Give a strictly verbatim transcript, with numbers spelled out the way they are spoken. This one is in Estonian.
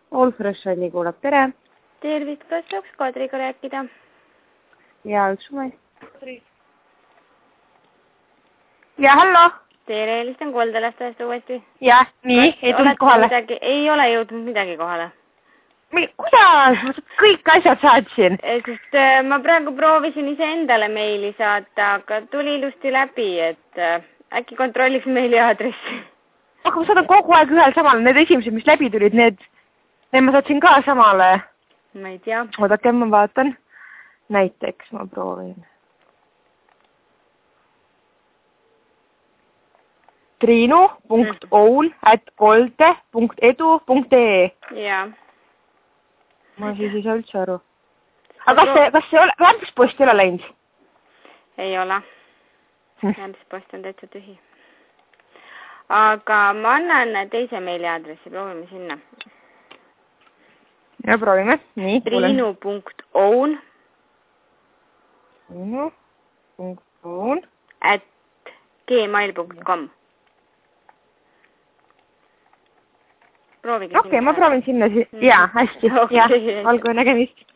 Allfresh Alli kuulab, tere! Tervist, kas saaks Kadriga rääkida? Ja, üks mai. Ja, hallo! Tere, helistan Koldelastajast uuesti. Ja, nii, ei tulnud kohale. Midagi, ei ole jõudnud midagi kohale. Kuidas? Ma kõik asjad saatsin. Sest äh, ma praegu proovisin ise endale meili saata, aga tuli ilusti läbi, et äh, äkki kontrolliks meili aadressi. Aga ma saadan kogu aeg ühel samal. Need esimesed, mis läbi tulid, need, need ma saatsin ka samale. Ma ei tea. Oodake, ma vaatan. Näiteks ma proovin. triinu punkt oul at kolde punkt edu punkt ee. Jaa. Ma siis ei saa üldse aru. Aga kas see, kas see ole, lämpispost ei ole läinud? Ei ole. Lämpispost on täitsa tühi. Aga ma annan teise meiliaadressi, proovime sinna. Ja proovime. Nii, triinu punkt oul triinu punkt oul at gmail punkt com. Okei, okay, ma proovin sinna siis. Jaa, hästi. Okay. Ja, olgu nägemist.